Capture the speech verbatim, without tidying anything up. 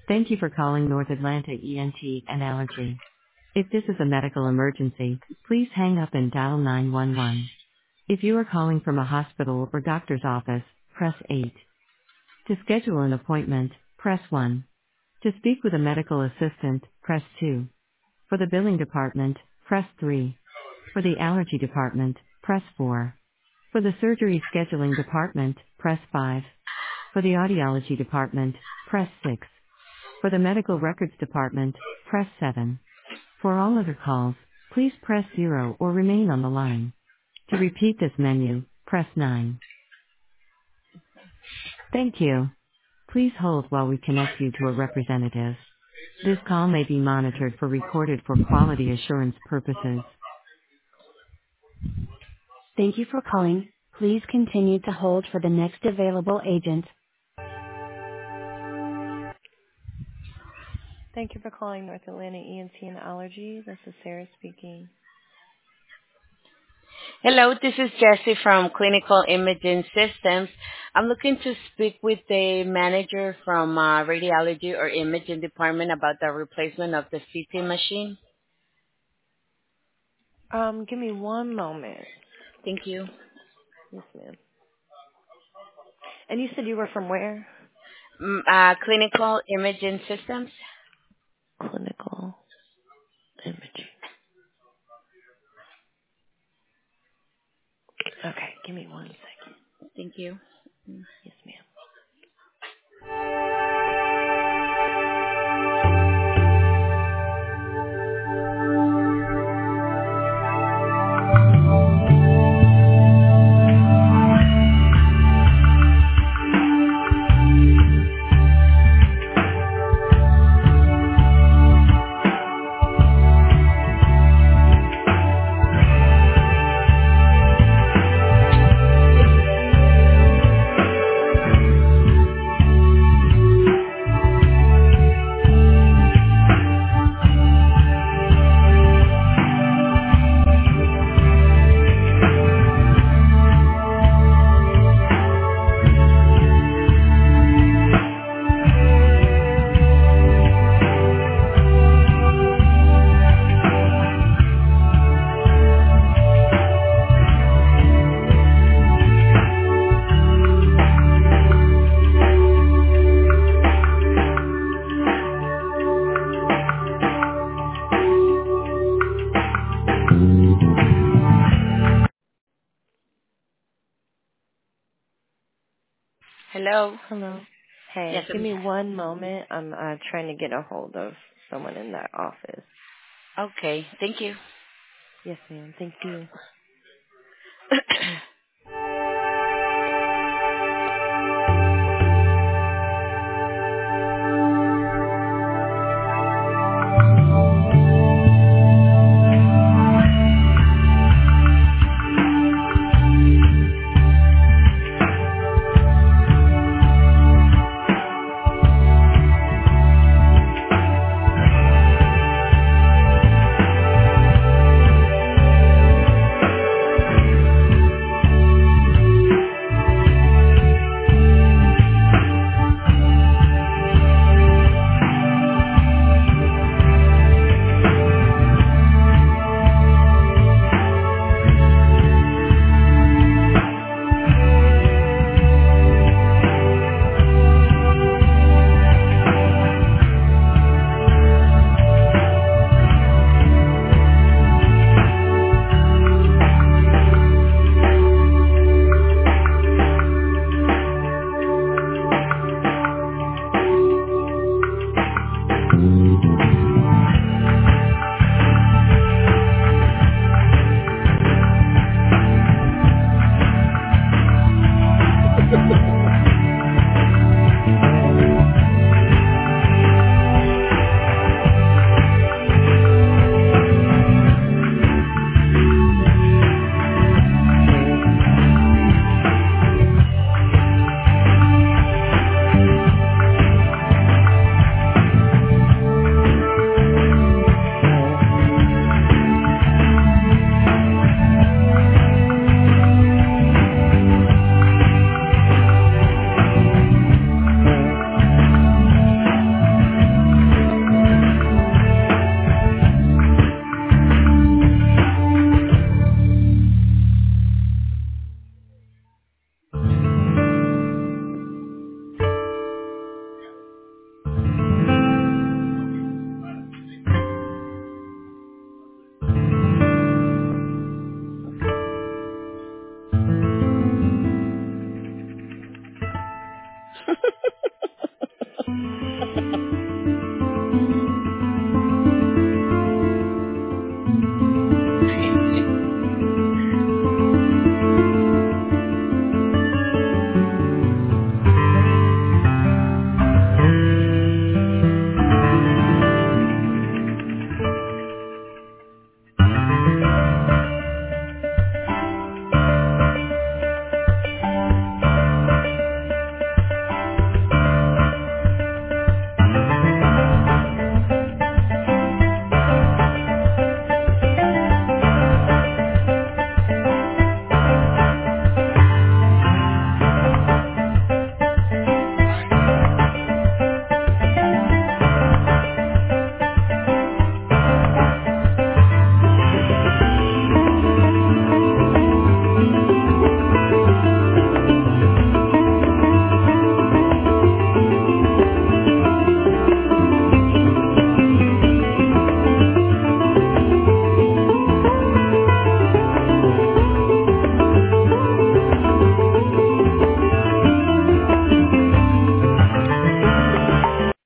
Thank you for calling North Atlanta E N T and Allergy. If this is a medical emergency, please hang up and dial nine one one. If you are calling from a hospital or doctor's office, press eight. To schedule an appointment, press one. To speak with a medical assistant, press two. For the billing department, press three. For the allergy department, press four. For the surgery scheduling department, press five. For the audiology department, press six. For the medical records department, press seven. For all other calls, please press zero or remain on the line. To repeat this menu, press nine. Thank you. Please hold while we connect you to a representative. This call may be monitored for recorded for quality assurance purposes. Thank you for calling. Please continue to hold for the next available agent. Thank you for calling North Atlanta E N T and Allergy. This is Sarah speaking. Hello, this is Jessie from Clinical Imaging Systems. I'm looking to speak with the manager from uh, radiology or imaging department about the replacement of the C T machine. Um, give me one moment. Thank you. Yes, ma'am. And you said you were from where? Mm, uh, Clinical Imaging Systems. Clinical imaging. Okay, give me one second. Thank you. Yes, ma'am. Hello. Hello. Hey, Yes. give Um, me one moment. I'm uh, trying to get a hold of someone in that office. okay. Thank you. Yes, ma'am. Thank you.